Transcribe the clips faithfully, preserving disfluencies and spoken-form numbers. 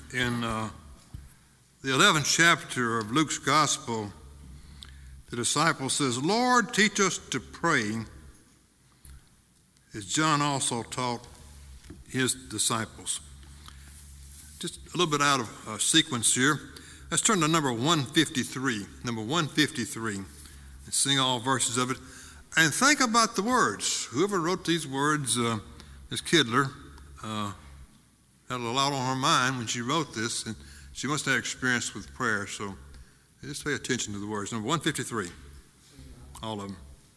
In uh, the eleventh chapter of Luke's Gospel, the disciple says, "Lord, teach us to pray, as John also taught his disciples." Just a little bit out of uh, sequence here. Let's turn to number one fifty-three. Number one fifty-three. And sing all verses of it. And think about the words. Whoever wrote these words, uh, Miss Kidler, uh, had a lot on her mind when she wrote this, and she must have experience with prayer, so just pay attention to the words. Number one fifty-tee, all of them.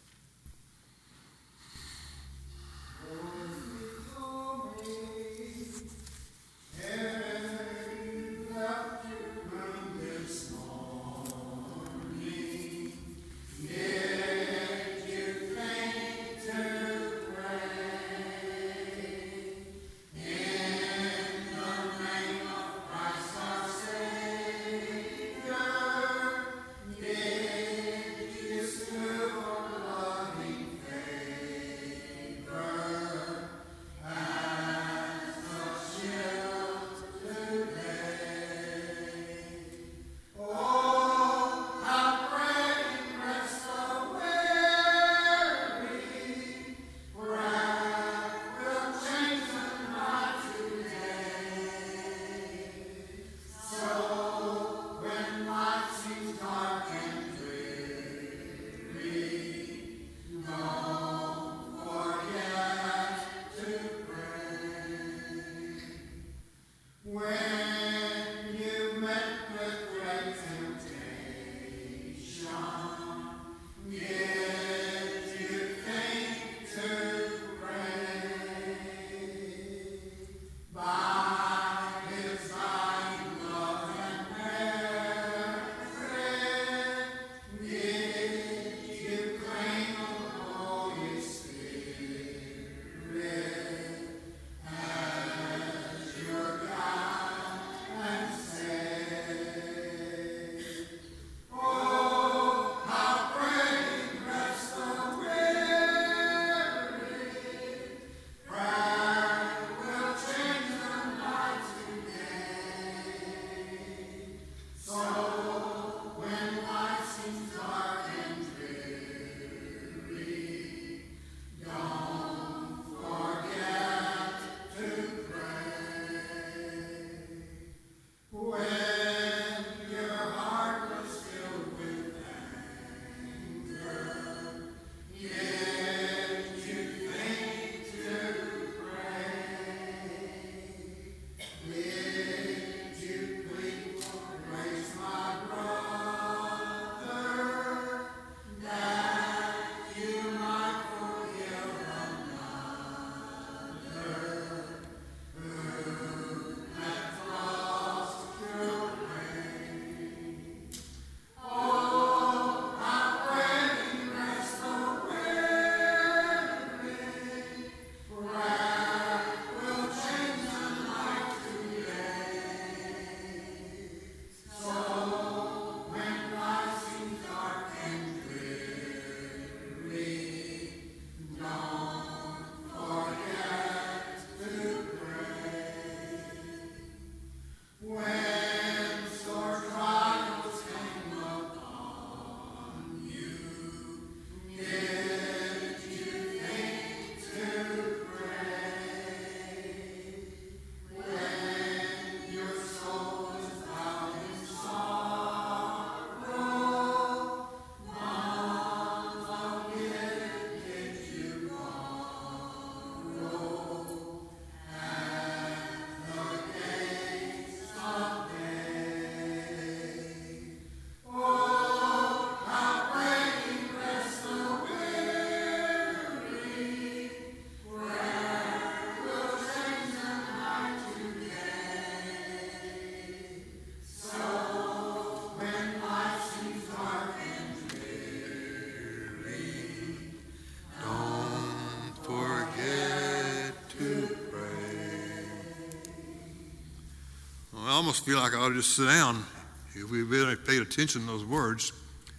I almost feel like I ought to just sit down if we really paid attention to those words.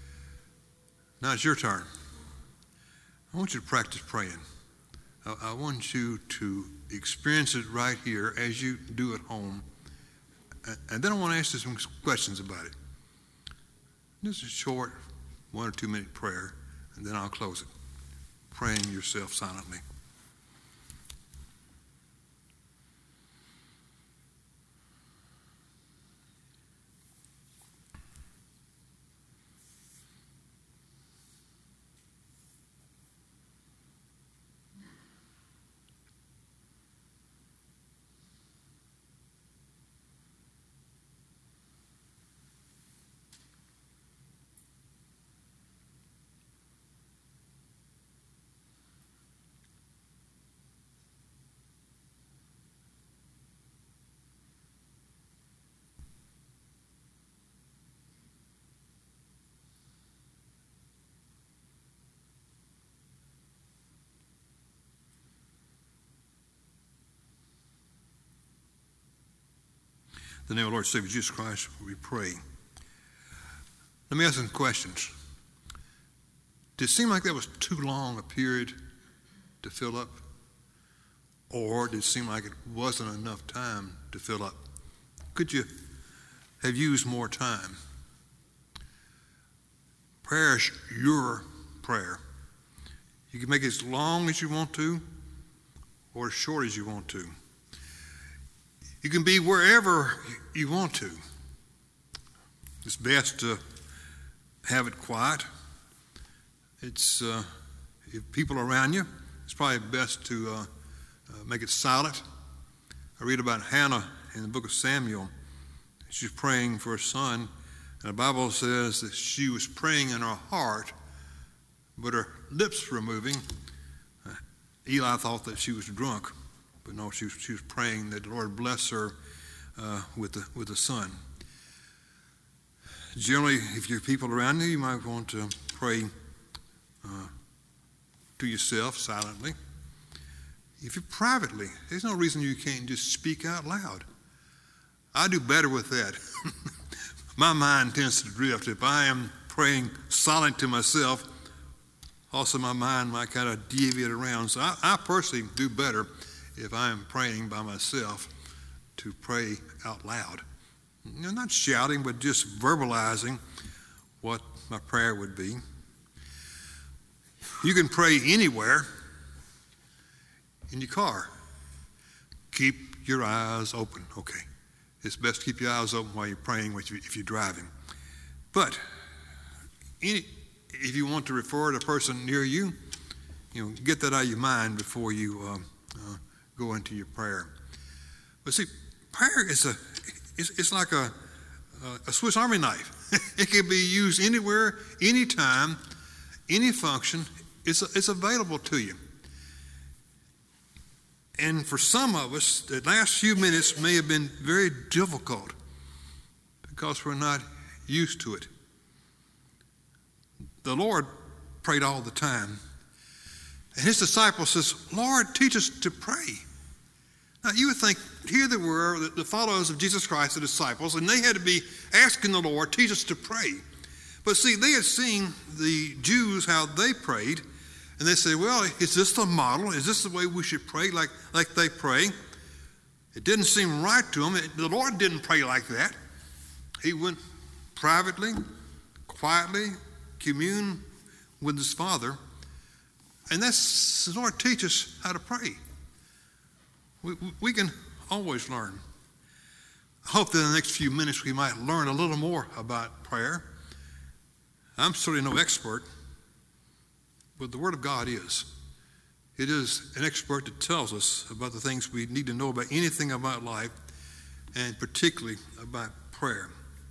Now it's your turn. I want you to practice praying. I, I want you to experience it right here as you do at home. And then I want to ask you some questions about it. Just a short one or two minute prayer, and then I'll close it. Praying yourself silently. In the name of the Lord Savior Jesus Christ, we pray. Let me ask some questions. Did it seem like that was too long a period to fill up? Or did it seem like it wasn't enough time to fill up? Could you have used more time? Prayer is your prayer. You can make it as long as you want to or as short as you want to. You can be wherever you want to. It's best to have it quiet. It's uh, if people are around you, it's probably best to uh, uh, make it silent. I read about Hannah in the book of Samuel. She's praying for a son, and the Bible says that she was praying in her heart, but her lips were moving. Uh, Eli thought that she was drunk. But no, she was, she was praying that the Lord bless her uh, with the with the son. Generally, if you have people around you, you might want to pray uh, to yourself silently. If you're privately, there's no reason you can't just speak out loud. I do better with that. My mind tends to drift. If I am praying silent to myself, also my mind might kind of deviate around. So I, I personally do better if I am praying by myself to pray out loud. You know, not shouting, but just verbalizing what my prayer would be. You can pray anywhere in your car. Keep your eyes open. Okay. It's best to keep your eyes open while you're praying if you're driving. But any, if you want to refer to a person near you, you know, get that out of your mind before you uh, uh, go into your prayer. But see, prayer is a it's, it's like a a Swiss Army knife. It can be used anywhere, anytime, any function. It's it's available to you. And for some of us, the last few minutes may have been very difficult because we're not used to it. The Lord prayed all the time. And his disciples says, Lord, teach us to pray. Now, you would think, here they were, the, the followers of Jesus Christ, the disciples, and they had to be asking the Lord, teach us to pray. But see, they had seen the Jews, how they prayed, and they said, well, is this the model? Is this the way we should pray, like, like they pray? It didn't seem right to them. It, the Lord didn't pray like that. He went privately, quietly, commune with his Father. And that's, the Lord teach us how to pray. We, we can always learn. I hope that in the next few minutes we might learn a little more about prayer. I'm certainly no expert, but the Word of God is. It is an expert that tells us about the things we need to know about anything about life, and particularly about prayer.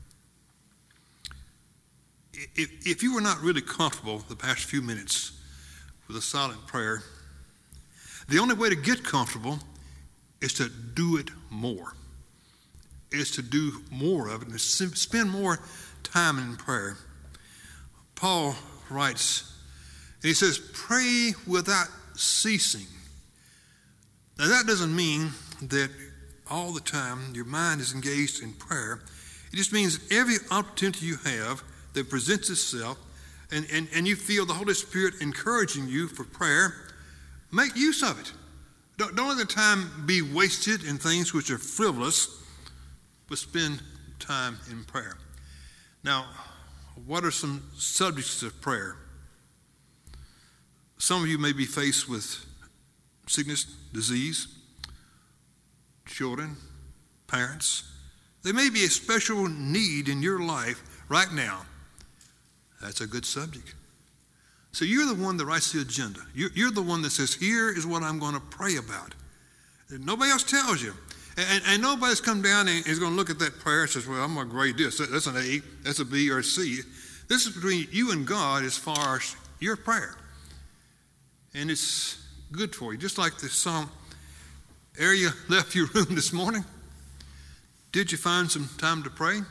If, if you were not really comfortable the past few minutes with a silent prayer, the only way to get comfortable is to do it more. Is to do more of it and spend more time in prayer. Paul writes, and he says, pray without ceasing. Now that doesn't mean that all the time your mind is engaged in prayer. It just means that every opportunity you have that presents itself and, and, and you feel the Holy Spirit encouraging you for prayer, make use of it. Don't, don't let the time be wasted in things which are frivolous, but spend time in prayer. Now, what are some subjects of prayer? Some of you may be faced with sickness, disease, children, parents. There may be a special need in your life right now. That's a good subject. So you're the one that writes the agenda. You're, you're the one that says, here is what I'm going to pray about. And nobody else tells you. And, and nobody's come down and is going to look at that prayer and says, well, I'm going to grade this. That's an A, that's a B or a C. This is between you and God as far as your prayer. And it's good for you. Just like the song, ere you left your room this morning, did you find some time to pray?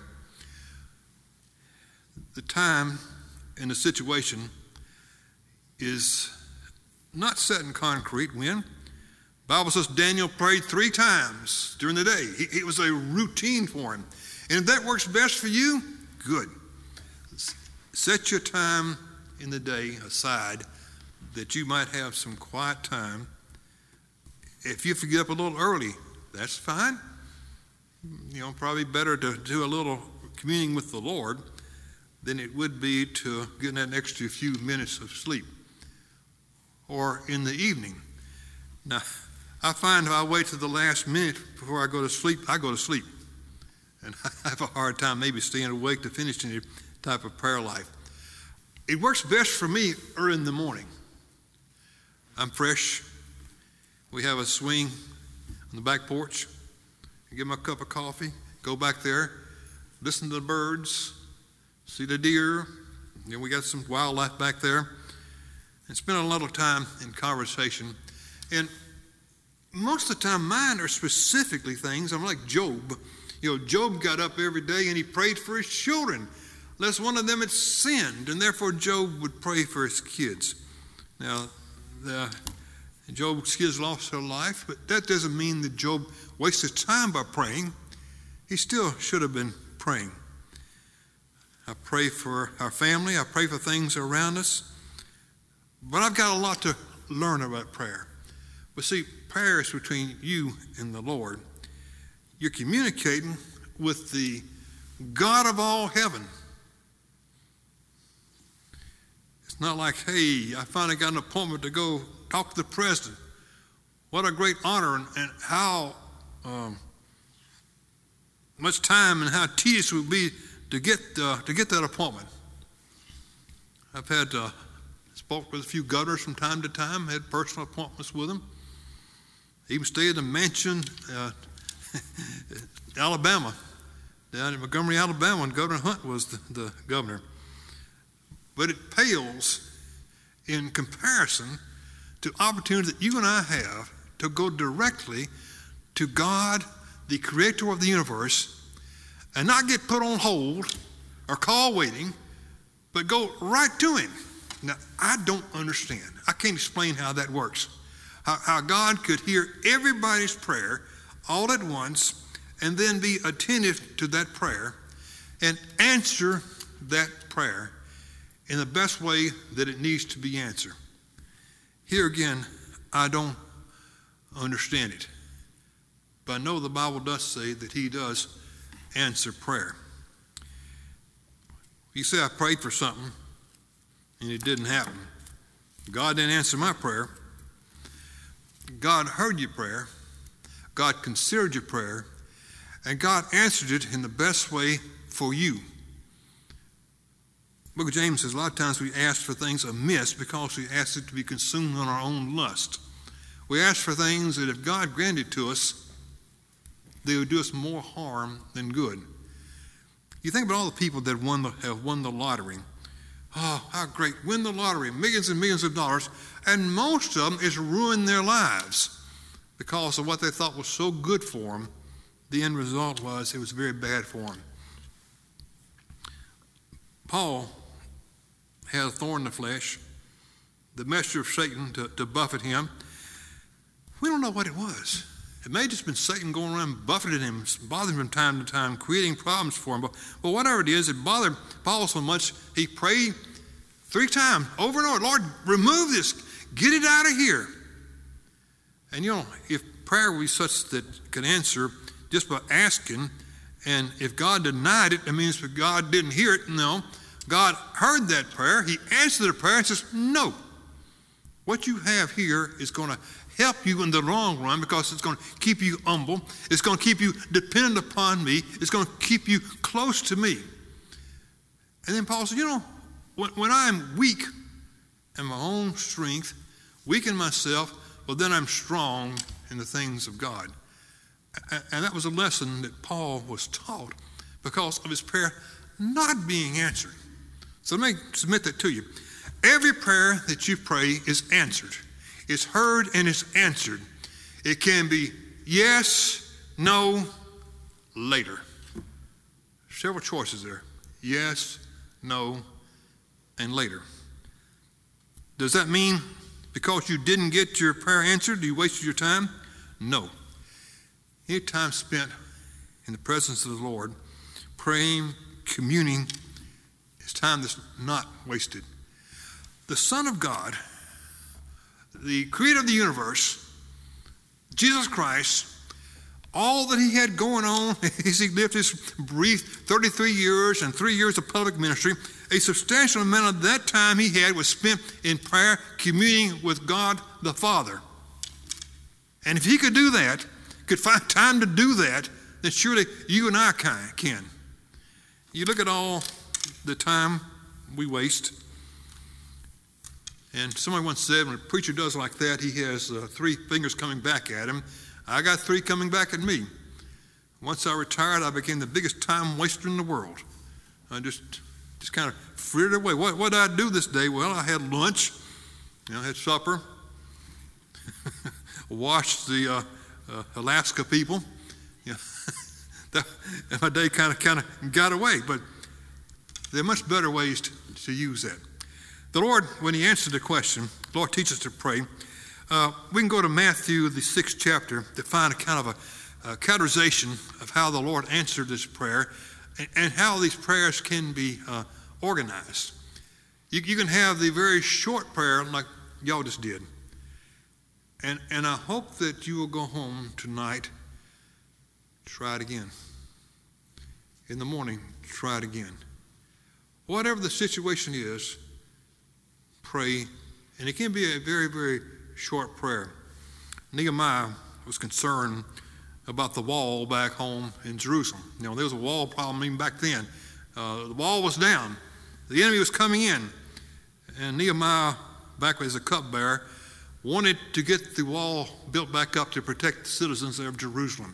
The time and the situation is not set in concrete. When? The Bible says Daniel prayed three times during the day. It was a routine for him. And if that works best for you, good. Set your time in the day aside that you might have some quiet time. If you have to get up a little early, that's fine. You know, probably better to do a little communing with the Lord than it would be to get that extra few minutes of sleep. Or in the evening. Now, I find if I wait to the last minute before I go to sleep, I go to sleep. And I have a hard time maybe staying awake to finish any type of prayer life. It works best for me early in the morning. I'm fresh. We have a swing on the back porch. I get my cup of coffee, go back there, listen to the birds, see the deer. You know, we got some wildlife back there. And spend a lot of time in conversation. And most of the time, mine are specifically things. I'm like Job. You know, Job got up every day and he prayed for his children, lest one of them had sinned. And therefore, Job would pray for his kids. Now, the, Job's kids lost their life, but that doesn't mean that Job wasted time by praying. He still should have been praying. I pray for our family. I pray for things around us. But I've got a lot to learn about prayer. But see, prayer is between you and the Lord. You're communicating with the God of all heaven. It's not like, hey, I finally got an appointment to go talk to the president. What a great honor, and, and how um, much time and how tedious it would be to get uh, to get that appointment. I've had uh, spoke with a few governors from time to time, had personal appointments with them. Even stayed at a mansion, uh, Alabama, down in Montgomery, Alabama, when Governor Hunt was the, the governor. But it pales in comparison to opportunities that you and I have to go directly to God, the creator of the universe, and not get put on hold or call waiting, but go right to him. Now, I don't understand. I can't explain how that works. How, how God could hear everybody's prayer all at once and then be attentive to that prayer and answer that prayer in the best way that it needs to be answered. Here again, I don't understand it. But I know the Bible does say that he does answer prayer. You say I prayed for something and it didn't happen. God didn't answer my prayer. God heard your prayer. God considered your prayer. And God answered it in the best way for you. The book of James says a lot of times we ask for things amiss because we ask it to be consumed on our own lust. We ask for things that if God granted to us, they would do us more harm than good. You think about all the people that won the, have won the lottery. Oh, how great. Win the lottery, millions and millions of dollars. And most of them is ruined their lives because of what they thought was so good for them. The end result was it was very bad for them. Paul had a thorn in the flesh, the messenger of Satan to, to buffet him. We don't know what it was. It may have just been Satan going around buffeting him, bothering him from time to time, creating problems for him. But, but whatever it is, it bothered Paul so much, he prayed three times over and over, Lord, remove this. Get it out of here. And you know, if prayer were such that could answer just by asking, And if God denied it, it means that God didn't hear it. No, God heard that prayer. He answered the prayer and says, no. What you have here is going to help you in the long run because it's going to keep you humble. It's going to keep you dependent upon me. It's going to keep you close to me. And then Paul said, you know, when, when I'm weak in my own strength, weak in myself, well, then I'm strong in the things of God. And that was a lesson that Paul was taught because of his prayer not being answered. So let me submit that to you. Every prayer that you pray is answered. It's heard and it's answered. It can be yes, no, later. Several choices there. Yes, no, and later. Does that mean because you didn't get your prayer answered, you wasted your time? No. Any time spent in the presence of the Lord, praying, communing, is time that's not wasted. The Son of God, the creator of the universe, Jesus Christ, all that he had going on as he lived his brief thirty-three years and three years of public ministry, a substantial amount of that time he had was spent in prayer, communing with God the Father. And if he could do that, could find time to do that, then surely you and I can. You look at all the time we waste. And somebody once said, when a preacher does like that, he has uh, three fingers coming back at him. I got three coming back at me. Once I retired, I became the biggest time waster in the world. I just just kind of frittered away. What, what did I do this day? Well, I had lunch. You know, I had supper. Watched the uh, uh, Alaska people. You know, that, and my day kind of kind of got away. But there are much better ways to, to use that. The Lord, when he answered the question, the Lord teaches us to pray. Uh, we can go to Matthew, the sixth chapter, to find a kind of a, a categorization of how the Lord answered this prayer and, and how these prayers can be uh, organized. You, you can have the very short prayer like y'all just did. And, and I hope that you will go home tonight, try it again. In the morning, try it again. Whatever the situation is, pray, and it can be a very, very short prayer. Nehemiah was concerned about the wall back home in Jerusalem. You know, there was a wall problem even back then. Uh, the wall was down. The enemy was coming in. And Nehemiah, back as a cupbearer, wanted to get the wall built back up to protect the citizens of Jerusalem.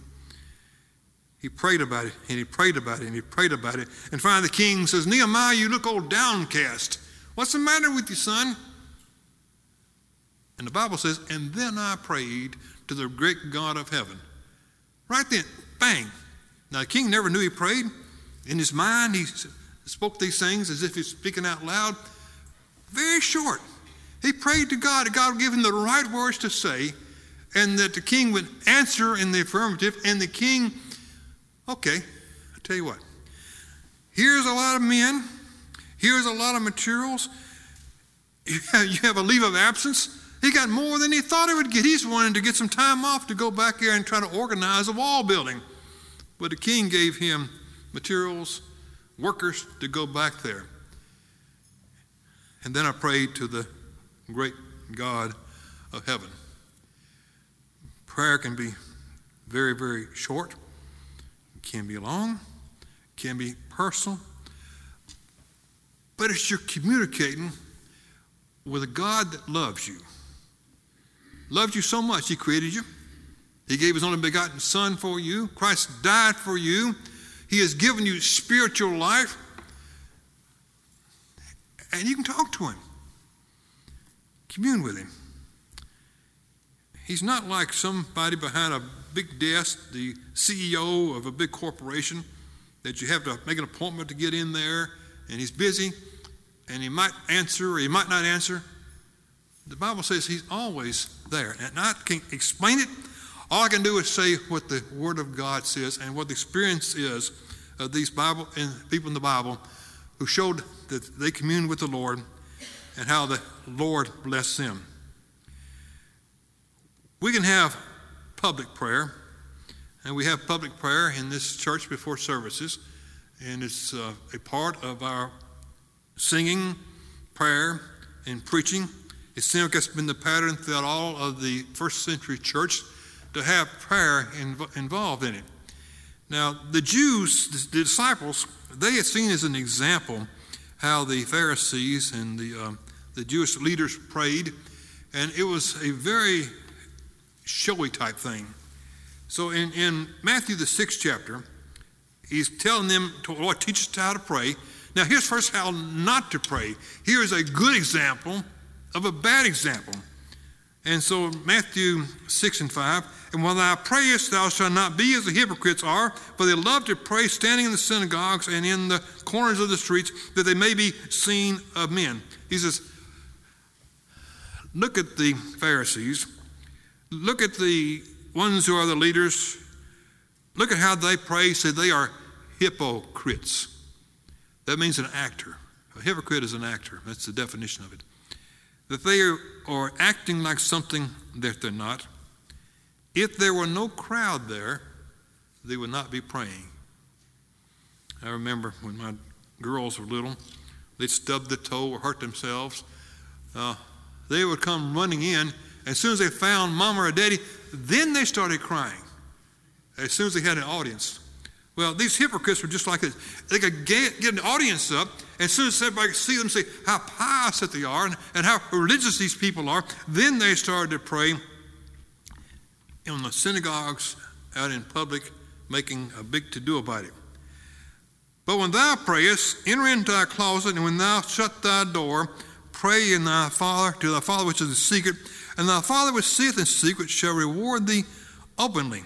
He prayed about it, and he prayed about it, and he prayed about it. And finally the king says, Nehemiah, you look all downcast. What's the matter with you, son? And the Bible says, and then I prayed to the great God of heaven. Right then, bang. Now, the king never knew he prayed. In his mind, he spoke these things as if he's speaking out loud. Very short. He prayed to God, that God would give him the right words to say, and that the king would answer in the affirmative. And the king, okay, I'll tell you what. Here's a lot of men. Here's a lot of materials. You have, you have a leave of absence. He got more than he thought he would get. He's wanting to get some time off to go back there and try to organize a wall building. But the king gave him materials, workers to go back there. And then I prayed to the great God of heaven. Prayer can be very, very short. It can be long. It can be personal. But it's you're communicating with a God that loves you. Loved you so much, he created you. He gave his only begotten son for you. Christ died for you. He has given you spiritual life. And you can talk to him. Commune with him. He's not like somebody behind a big desk, the C E O of a big corporation, that you have to make an appointment to get in there, and he's busy, and he might answer or he might not answer. The Bible says he's always there. And I can't explain it. All I can do is say what the Word of God says and what the experience is of these Bible and people in the Bible who showed that they communed with the Lord and how the Lord blessed them. We can have public prayer. And we have public prayer in this church before services, and it's uh, a part of our singing, prayer, and preaching. It seems like it's been the pattern throughout all of the first century church to have prayer inv- involved in it. Now, the Jews, the disciples, they had seen as an example how the Pharisees and the, uh, the Jewish leaders prayed, and it was a very showy type thing. So in, in Matthew, the sixth chapter, he's telling them, to, Lord, teach us how to pray. Now, here's first how not to pray. Here is a good example of a bad example. And so Matthew six and five, and when thou prayest, thou shalt not be as the hypocrites are, for they love to pray standing in the synagogues and in the corners of the streets, that they may be seen of men. He says, look at the Pharisees. Look at the ones who are the leaders. Look at how they pray. Say they are hypocrites. That means an actor. A hypocrite is an actor. That's the definition of it. That they are, are acting like something that they're not. If there were no crowd there, they would not be praying. I remember when my girls were little, they'd stub their toe or hurt themselves. Uh, they would come running in. As soon as they found mama or daddy, then they started crying. As soon as they had an audience. Well, these hypocrites were just like this. They could get, get an audience up, and as soon as everybody could see them, say how pious that they are and, and how religious these people are, then they started to pray in the synagogues, out in public, making a big to-do about it. But when thou prayest, enter into thy closet, and when thou shut thy door, pray in thy Father, to thy Father which is in secret, and thy Father which seeth in secret shall reward thee openly.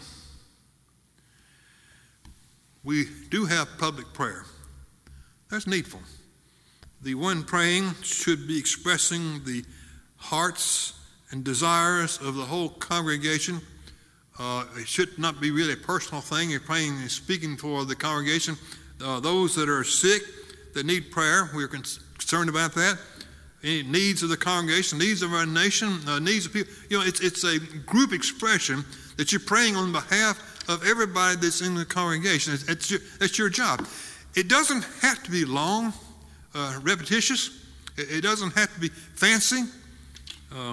We do have public prayer. That's needful. The one praying should be expressing the hearts and desires of the whole congregation. Uh, it should not be really a personal thing. You're praying and speaking for the congregation. Uh, those that are sick, that need prayer, we're concerned about that. Any needs of the congregation, needs of our nation, uh, needs of people. You know, it's, it's a group expression that you're praying on behalf of everybody that's in the congregation. It's, it's, your, it's your job. It doesn't have to be long, uh, repetitious. It, it doesn't have to be fancy. Uh,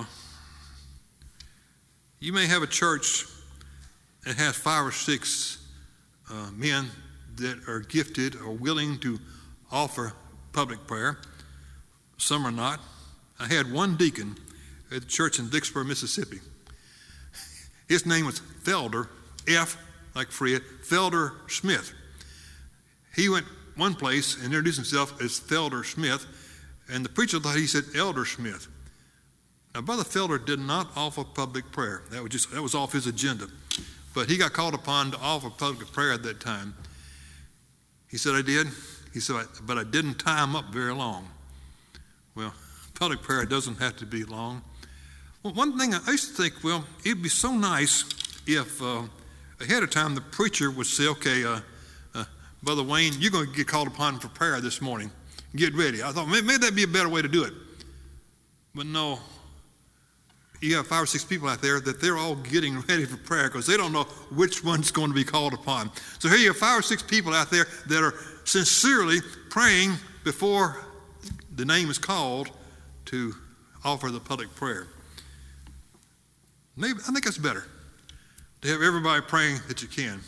you may have a church that has five or six uh, men that are gifted or willing to offer public prayer. Some are not. I had one deacon at the church in Vicksburg, Mississippi. His name was Felder, F, like Fred, Felder Smith. He went one place and introduced himself as Felder Smith, and the preacher thought he said Elder Smith. Now, Brother Felder did not offer public prayer. That was just that was off his agenda. But he got called upon to offer public prayer at that time. He said, I did. He said, but I didn't tie him up very long. Well, public prayer doesn't have to be long. Well, one thing I used to think, well, it'd be so nice if uh, ahead of time the preacher would say, okay, uh, uh, Brother Wayne, you're going to get called upon for prayer this morning. Get ready. I thought maybe, maybe that'd be a better way to do it. But no, you have five or six people out there that they're all getting ready for prayer because they don't know which one's going to be called upon. So here you have five or six people out there that are sincerely praying before the name is called to offer the public prayer. Maybe I think that's better to have everybody praying that you can.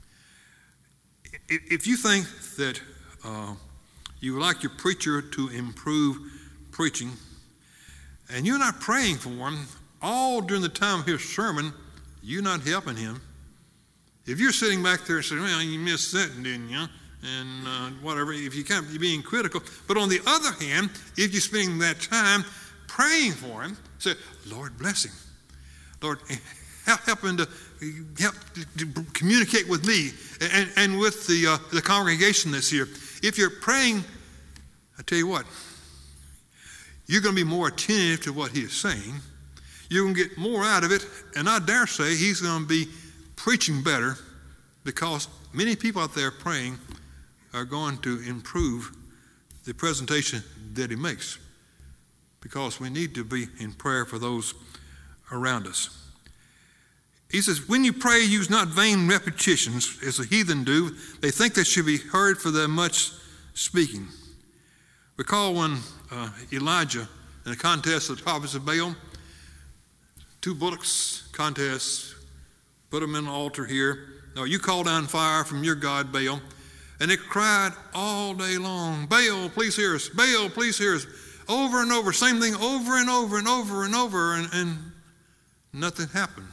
If you think that uh, you would like your preacher to improve preaching, and you're not praying for him all during the time of his sermon, you're not helping him. If you're sitting back there saying, well, you missed that, didn't you? And uh, whatever, if you can't be being critical. But on the other hand, if you're spending that time praying for him, say, Lord, bless him. Lord, help, help him to help to, to communicate with me and, and with the, uh, the congregation that's here. If you're praying, I tell you what, you're going to be more attentive to what he is saying. You're going to get more out of it, and I dare say he's going to be preaching better because many people out there praying are going to improve the presentation that he makes because we need to be in prayer for those around us. He says, when you pray, use not vain repetitions, as the heathen do. They think they should be heard for their much speaking. Recall when uh, Elijah, in a contest of the prophets of Baal, two bullocks contest, put them in the altar here. Now you call down fire from your god Baal. And they cried all day long, Baal, please hear us. Baal, please hear us. Over and over, same thing over and over and over and over, and, and nothing happened.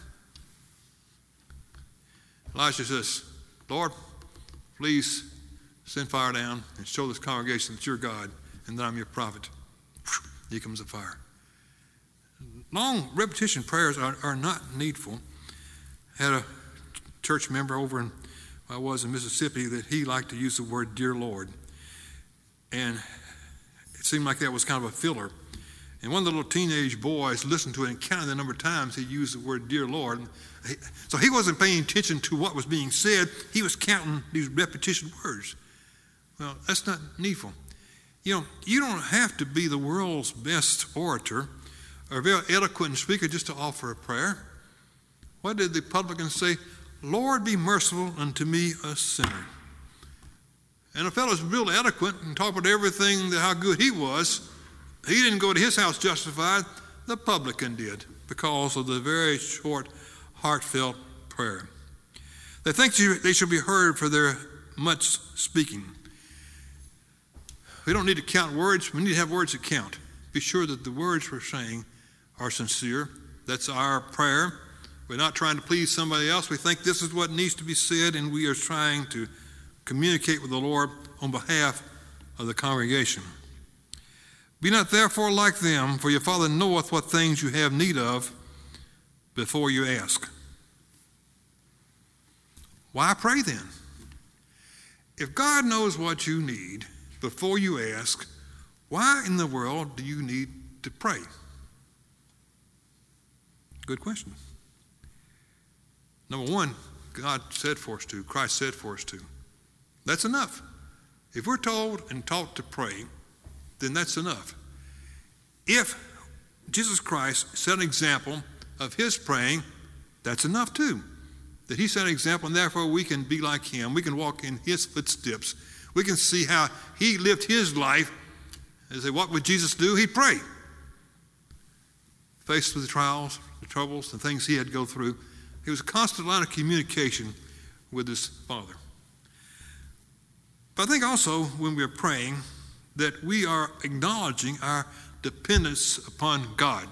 Elijah says, Lord, please send fire down and show this congregation that you're God and that I'm your prophet. Here comes the fire. Long repetition prayers are, are not needful. I had a church member over in, I was in Mississippi, that he liked to use the word dear Lord. And it seemed like that was kind of a filler. And one of the little teenage boys listened to it and counted the number of times he used the word dear Lord. So he wasn't paying attention to what was being said. He was counting these repetition words. Well, that's not needful. You know, you don't have to be the world's best orator or a very eloquent speaker just to offer a prayer. What did the publican say? Lord, be merciful unto me, a sinner. And the fellow's real eloquent and talked about everything, that how good he was. He didn't go to his house justified. The publican did, because of the very short, heartfelt prayer. They think they should be heard for their much speaking. We don't need to count words. We need to have words that count. Be sure that the words we're saying are sincere. That's our prayer. We're not trying to please somebody else. We think this is what needs to be said, and we are trying to communicate with the Lord on behalf of the congregation. Be not therefore like them, for your Father knoweth what things you have need of before you ask. Why pray then? If God knows what you need before you ask, why in the world do you need to pray? Good question. Number one, God said for us to, Christ said for us to. That's enough. If we're told and taught to pray, then that's enough. If Jesus Christ set an example of his praying, that's enough too. That he set an example, and therefore we can be like him. We can walk in his footsteps. We can see how he lived his life. And say, what would Jesus do? He'd pray. Faced with the trials, the troubles, the things he had to go through, he was a constant line of communication with his Father. But I think also when we're praying that we are acknowledging our dependence upon God.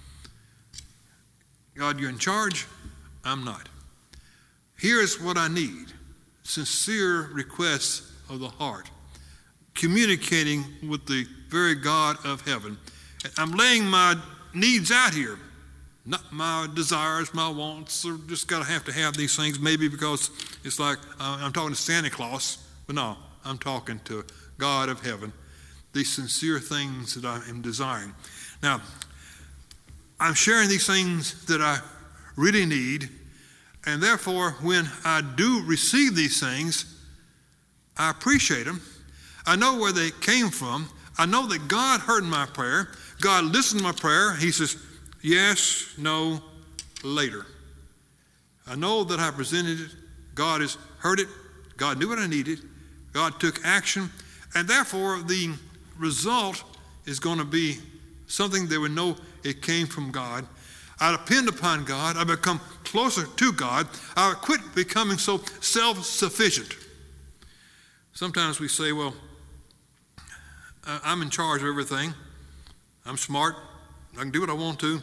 God, you're in charge. I'm not. Here's what I need. Sincere requests of the heart. Communicating with the very God of heaven. I'm laying my needs out here. Not my desires, my wants, or just got to have to have these things, maybe because it's like uh, I'm talking to Santa Claus. But no, I'm talking to God of heaven. These sincere things that I am desiring. Now, I'm sharing these things that I really need, and therefore when I do receive these things, I appreciate them. I know where they came from. I know that God heard my prayer. God listened to my prayer. He says, yes, no, later. I know that I presented it. God has heard it. God knew what I needed. God took action. And therefore, the result is going to be something that we know it came from God. I depend upon God. I become closer to God. I quit becoming so self-sufficient. Sometimes we say, well, I'm in charge of everything. I'm smart. I can do what I want to.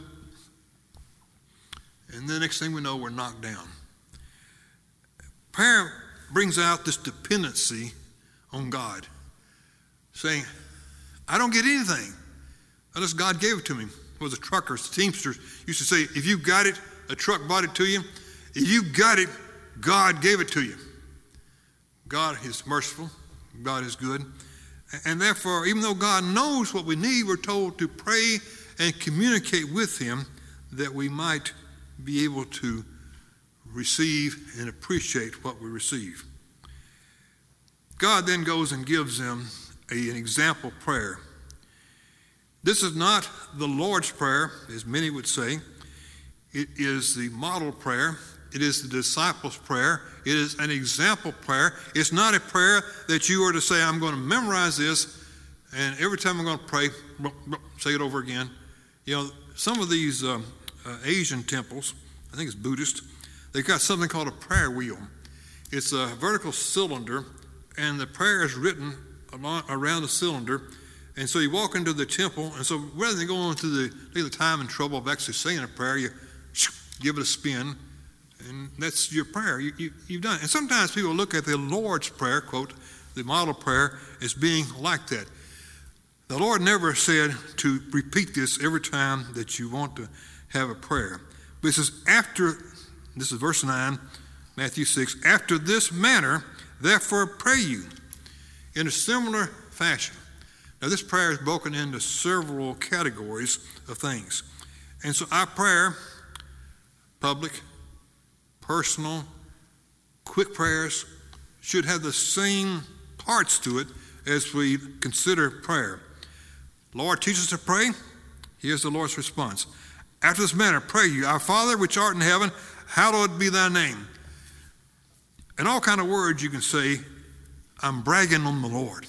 And the next thing we know, we're knocked down. Prayer brings out this dependency on God, saying, I don't get anything unless God gave it to me. It was a trucker, Teamsters used to say, if you got it, a truck brought it to you. If you got it, God gave it to you. God is merciful. God is good. And therefore, even though God knows what we need, we're told to pray and communicate with him that we might be able to receive and appreciate what we receive. God then goes and gives them a, an example prayer. This is not the Lord's Prayer, as many would say. It is the model prayer. It is the disciples' prayer. It is an example prayer. It's not a prayer that you are to say, I'm going to memorize this, and every time I'm going to pray, say it over again. You know, some of these um, uh, Asian temples, I think it's Buddhist, they've got something called a prayer wheel. It's a vertical cylinder, and the prayer is written along, around the cylinder. And so you walk into the temple, and so rather than going through the, the time and trouble of actually saying a prayer, you give it a spin, and that's your prayer. You, you, you've done it. And sometimes people look at the Lord's Prayer, quote, the model prayer, as being like that. The Lord never said to repeat this every time that you want to have a prayer. But it says, after, this is verse nine, Matthew six, after this manner, therefore pray you, in a similar fashion. Now this prayer is broken into several categories of things. And so our prayer, public, personal, quick prayers, should have the same parts to it as we consider prayer. Lord, teach us to pray. Here's the Lord's response. After this manner, pray you, our Father which art in heaven, hallowed be thy name. And all kind of words you can say, I'm bragging on the Lord.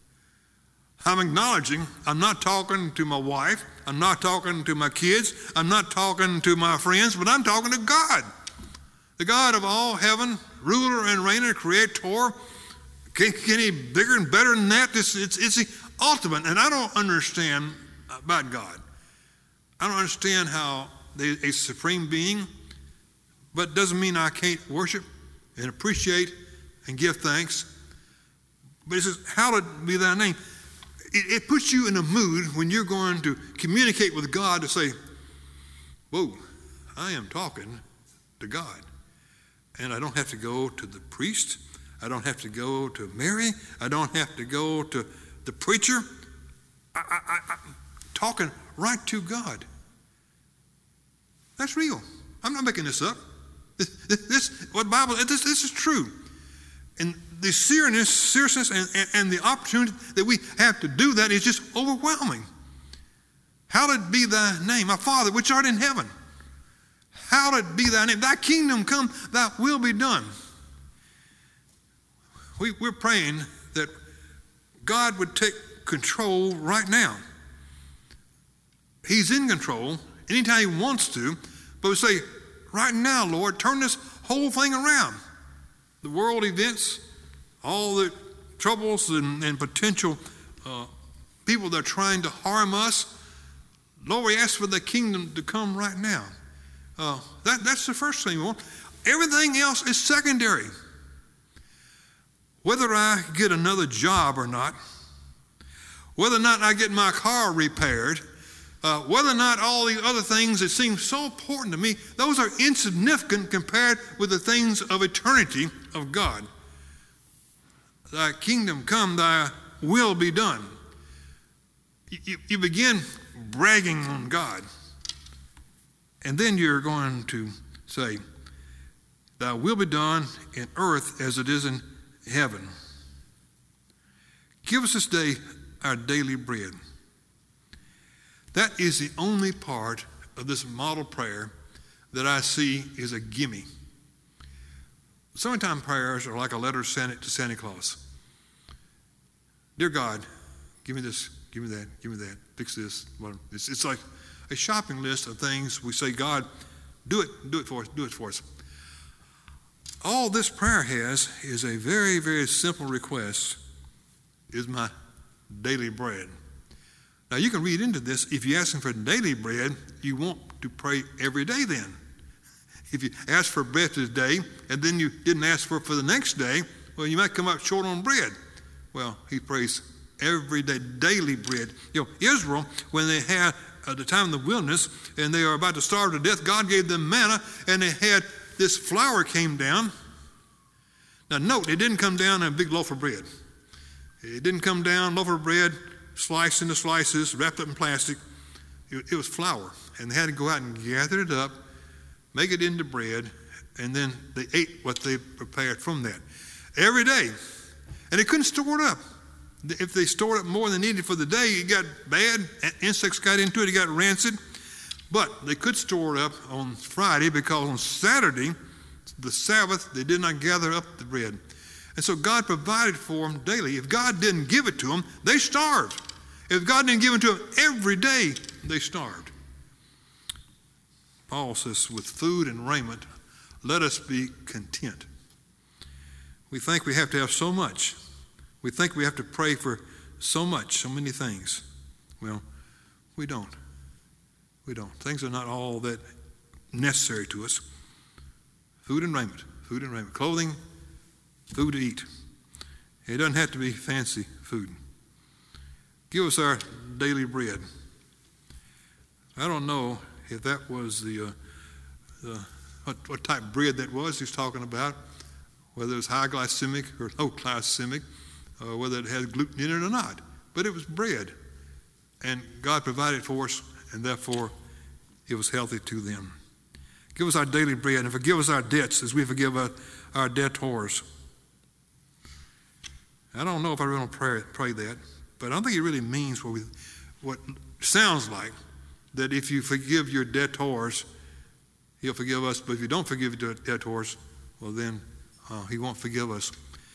I'm acknowledging I'm not talking to my wife. I'm not talking to my kids. I'm not talking to my friends, but I'm talking to God. The God of all heaven, ruler and reigner, creator. Can't get any bigger and better than that. It's, it's, it's the ultimate. And I don't understand about God. I don't understand how they, a supreme being, but it doesn't mean I can't worship and appreciate and give thanks. But it says, hallowed be thy name. It, it puts you in a mood when you're going to communicate with God to say, whoa, I am talking to God. And I don't have to go to the priest. I don't have to go to Mary. I don't have to go to the preacher. I, I, I, I'm talking right to God. That's real. I'm not making this up. This, this what Bible, this, this is true. And the seriousness, seriousness and, and, and the opportunity that we have to do that is just overwhelming. Hallowed be thy name, our Father, which art in heaven. Hallowed be thy name. Thy kingdom come, thy will be done. We, we're praying that God would take control right now. He's in control anytime he wants to, but we say, right now, Lord, turn this whole thing around. The world events, all the troubles and, and potential uh, people that are trying to harm us, Lord, we ask for the kingdom to come right now. Uh, that, that's the first thing we want. Everything else is secondary. Whether I get another job or not, whether or not I get my car repaired, uh, whether or not all the other things that seem so important to me, those are insignificant compared with the things of eternity of God. Thy kingdom come, thy will be done. You, you begin bragging on God. And then you're going to say, thy will be done in earth as it is in heaven. Give us this day our daily bread. That is the only part of this model prayer that I see is a gimme. Summertime prayers are like a letter sent to Santa Claus. Dear God, give me this, give me that, give me that, fix this. It's, it's like a shopping list of things we say, God, do it, do it for us, do it for us. All this prayer has is a very, very simple request, is my daily bread. Now you can read into this, if you're asking for daily bread, you want to pray every day then. If you ask for bread today, and then you didn't ask for it for the next day, well, you might come up short on bread. Well, he prays every day, daily bread. You know, Israel, when they had, at the time in the wilderness, and they were about to starve to death, God gave them manna, and they had this flour came down. Now note, it didn't come down in a big loaf of bread. It didn't come down, loaf of bread, sliced into slices, wrapped up in plastic. It, it was flour. And they had to go out and gather it up, make it into bread, and then they ate what they prepared from that. Every day. And they couldn't store it up. If they stored it more than needed for the day, it got bad, insects got into it, it got rancid. But they could store it up on Friday because on Saturday, the Sabbath, they did not gather up the bread. And so God provided for them daily. If God didn't give it to them, they starved. If God didn't give it to them every day, they starved. Paul says, with food and raiment, let us be content. We think we have to have so much. We think we have to pray for so much, so many things. Well, we don't. We don't. Things are not all that necessary to us. Food and raiment, food and raiment, clothing, food to eat. It doesn't have to be fancy food. Give us our daily bread. I don't know if that was the, uh, the what, what type of bread that was he's talking about, whether it was high glycemic or low glycemic, or whether it had gluten in it or not. But it was bread. And God provided for us, and therefore it was healthy to them. Give us our daily bread and forgive us our debts as we forgive our, our debtors. I don't know if I really want to pray, pray that, but I don't think it really means what, we, what sounds like, that if you forgive your debtors, he'll forgive us, but if you don't forgive your debtors, well then uh, he won't forgive us.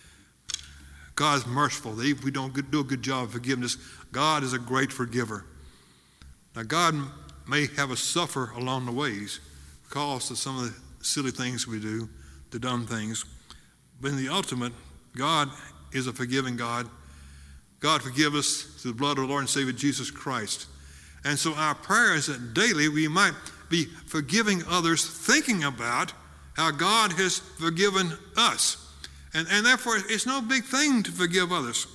God's merciful. If we don't do a good job of forgiveness, God is a great forgiver. Now God may have us suffer along the ways because of some of the silly things we do, the dumb things, but in the ultimate, God is a forgiving God. God forgive us through the blood of the Lord and Savior Jesus Christ. And so our prayer is that daily we might be forgiving others, thinking about how God has forgiven us. And, and therefore, it's no big thing to forgive others.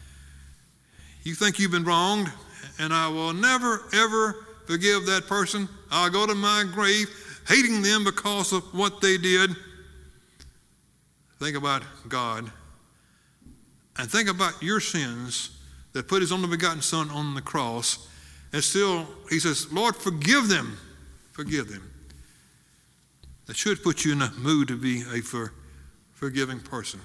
You think you've been wronged, and I will never, ever forgive that person. I'll go to my grave hating them because of what they did. Think about God. And think about your sins that put his only begotten Son on the cross. And still, he says, Lord, forgive them. Forgive them. That should put you in a mood to be a for, forgiving person.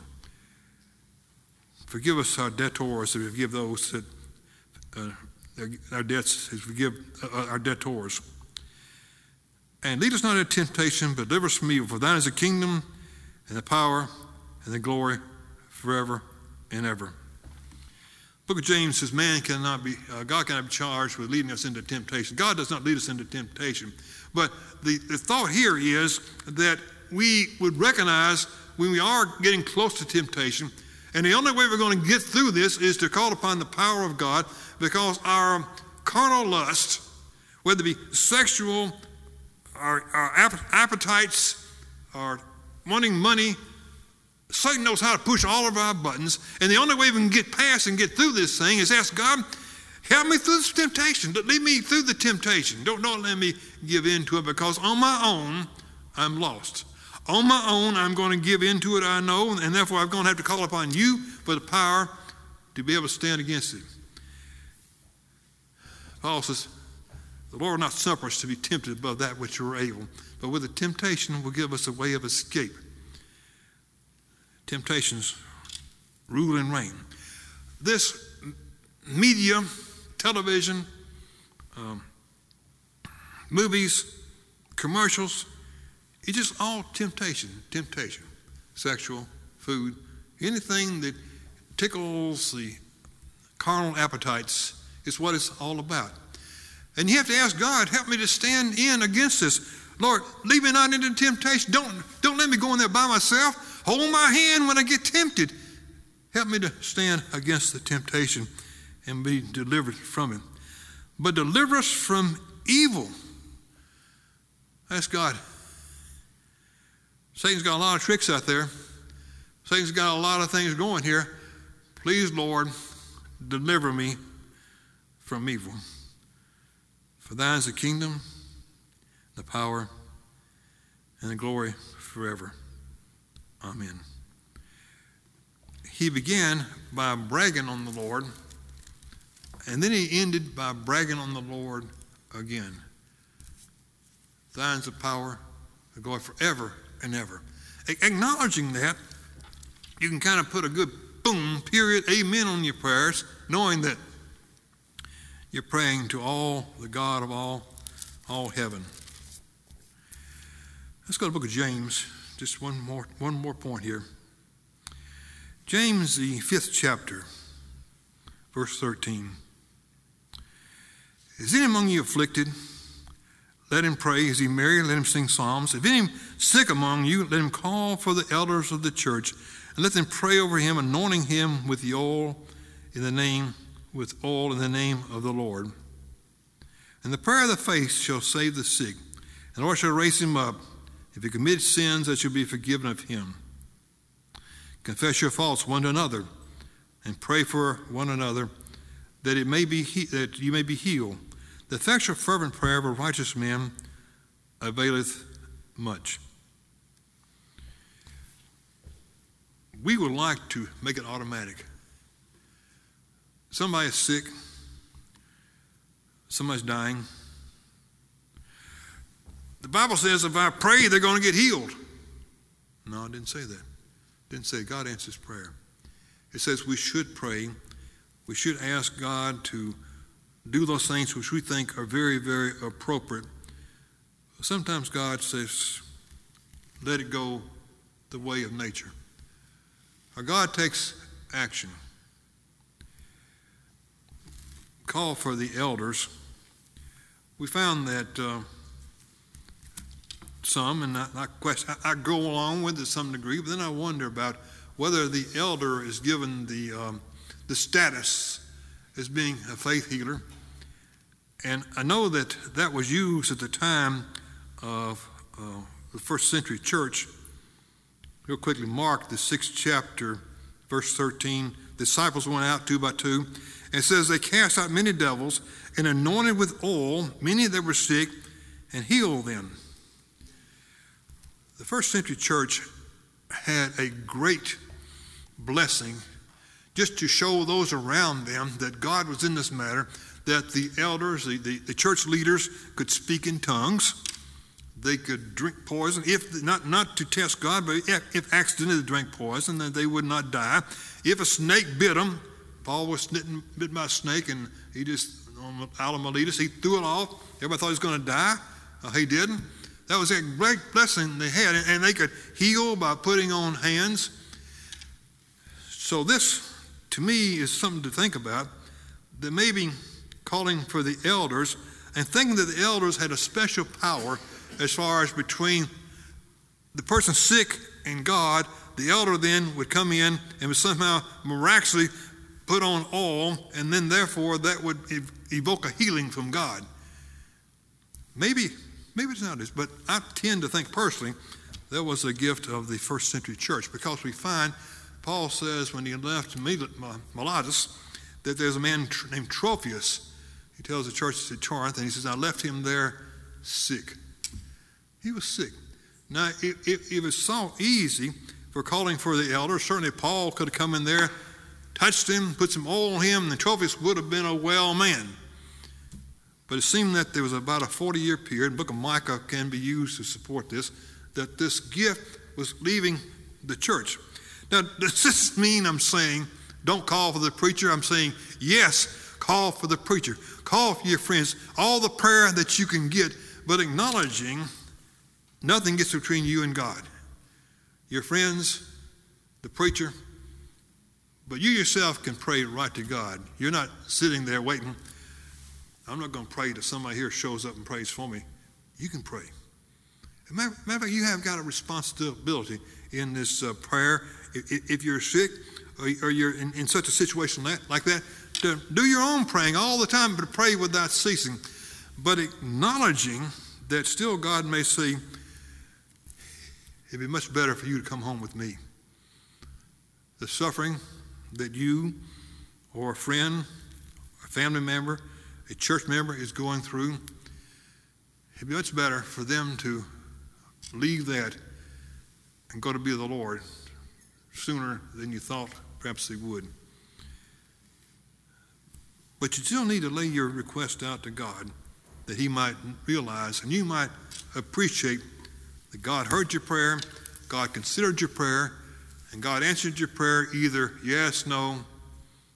Forgive us our debtors, and forgive those that uh, our debts, as we forgive uh, our debtors. And lead us not into temptation, but deliver us from evil. For thine is the kingdom, and the power, and the glory, forever and ever. Book of James says, man cannot be, uh, God cannot be charged with leading us into temptation. God does not lead us into temptation. But the, the thought here is that we would recognize when we are getting close to temptation, and the only way we're going to get through this is to call upon the power of God, because our carnal lust, whether it be sexual, our, our appetites, our wanting money, Satan knows how to push all of our buttons, and the only way we can get past and get through this thing is ask God, help me through this temptation. Lead me through the temptation. Don't, don't let me give in to it, because on my own, I'm lost. On my own, I'm going to give in to it, I know, and therefore I'm going to have to call upon you for the power to be able to stand against it. Paul says, the Lord will not suffer us to be tempted above that which we're able, but with the temptation will give us a way of escape. Temptations rule and reign. This media, television, um, movies, commercials, it's just all temptation, temptation. Sexual, food, anything that tickles the carnal appetites is what it's all about. And you have to ask God, help me to stand in against this. Lord, lead me not into temptation. Don't, don't let me go in there by myself. Hold my hand when I get tempted. Help me to stand against the temptation and be delivered from it. But deliver us from evil. Ask God. Satan's got a lot of tricks out there. Satan's got a lot of things going here. Please, Lord, deliver me from evil. For thine is the kingdom, the power, and the glory forever. Amen. He began by bragging on the Lord, and then he ended by bragging on the Lord again. Thine is the power, the glory forever and ever. Acknowledging that, you can kind of put a good boom, period, amen on your prayers, knowing that you're praying to all, the God of all, all heaven. Let's go to the book of James. Just one more, one more point here. James, the fifth chapter, verse thirteen. Is any among you afflicted? Let him pray. Is he merry? Let him sing psalms. If any sick among you, let him call for the elders of the church, and let them pray over him, anointing him with the oil in the name, with oil in the name of the Lord. And the prayer of the faith shall save the sick, and the Lord shall raise him up. If he commits sins, that shall be forgiven of him. Confess your faults one to another, and pray for one another, that it may be he- that you may be healed. The effectual fervent prayer of a righteous man availeth much. We would like to make it automatic. Somebody's sick. Somebody's dying. The Bible says if I pray, they're going to get healed. No, it didn't say that. It didn't say God answers prayer. It says we should pray. We should ask God to do those things which we think are very, very appropriate. Sometimes God says, let it go the way of nature. Or God takes action. Call for the elders. We found that uh, some, and not, not question, I, I go along with it to some degree, but then I wonder about whether the elder is given the um, the status as being a faith healer. And I know that that was used at the time of uh, the first century church. Real quickly, Mark, the sixth chapter, verse thirteen, the disciples went out two by two, and it says they cast out many devils and anointed with oil many that were sick and healed them. The first century church had a great blessing just to show those around them that God was in this matter, that the elders, the, the, the church leaders could speak in tongues. They could drink poison, if not, not to test God, but if, if accidentally drink poison, then they would not die. If a snake bit them, Paul was smitten, bit by a snake, and he just, on Isle of Miletus, he threw it off. Everybody thought he was going to die. Uh, he didn't. That was a great blessing they had, and, and they could heal by putting on hands. So this, to me, is something to think about, that maybe calling for the elders and thinking that the elders had a special power as far as between the person sick and God. The elder then would come in and would somehow miraculously put on oil, and then therefore that would ev- evoke a healing from God. Maybe, maybe it's not this, but I tend to think personally that was a gift of the first century church, because we find Paul says when he left Miletus that there's a man named Trophius. He tells the church at Corinth, and he says, I left him there sick. He was sick. Now, if, if, if it's so easy for calling for the elders, certainly Paul could have come in there, touched him, put some oil on him, and Trophius would have been a well man. But it seemed that there was about a forty-year period, the book of Micah can be used to support this, that this gift was leaving the church. Now, does this mean I'm saying don't call for the preacher? I'm saying, yes, call for the preacher. Call for your friends. All the prayer that you can get, but acknowledging nothing gets between you and God. Your friends, the preacher, but you yourself can pray right to God. You're not sitting there waiting. I'm not going to pray till somebody here shows up and prays for me. You can pray. As a matter of fact, you have got a responsibility in this uh, prayer. If, if you're sick or, or you're in, in such a situation like, like that, to do your own praying all the time, but pray without ceasing. But acknowledging that still God may say, it'd be much better for you to come home with me. The suffering that you or a friend, a family member, a church member is going through, it'd be much better for them to leave that and go to be with the Lord sooner than you thought perhaps they would. But you still need to lay your request out to God, that he might realize and you might appreciate that God heard your prayer, God considered your prayer, and God answered your prayer either yes, no,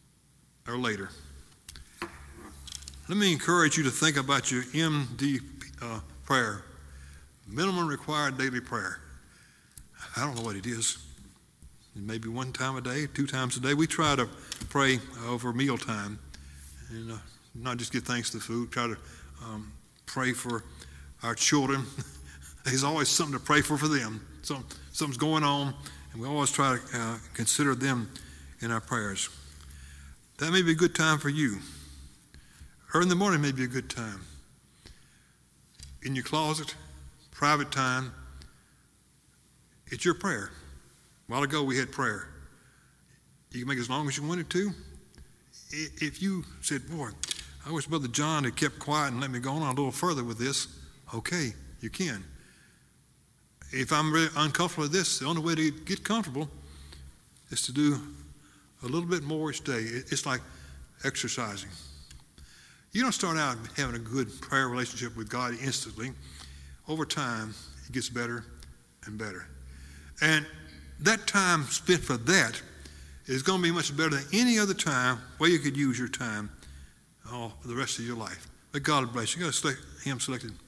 or later. Let me encourage you to think about your M D, uh, prayer. Minimum required daily prayer. I don't know what it is. Maybe one time a day, two times a day. We try to pray over mealtime and uh, not just give thanks to the food. Try to um, pray for our children. There's always something to pray for for them. Some, something's going on, and we always try to uh, consider them in our prayers. That may be a good time for you. Early in the morning may be a good time. In your closet, private time, it's your prayer. A while ago we had prayer. You can make it as long as you wanted to. If you said, boy, I wish Brother John had kept quiet and let me go on a little further with this, okay, you can. If I'm really uncomfortable with this, the only way to get comfortable is to do a little bit more each day. It's like exercising. You don't start out having a good prayer relationship with God instantly. Over time, it gets better and better. And that time spent for that is going to be much better than any other time where you could use your time all the rest of your life. But God bless you. You got a hymn selected.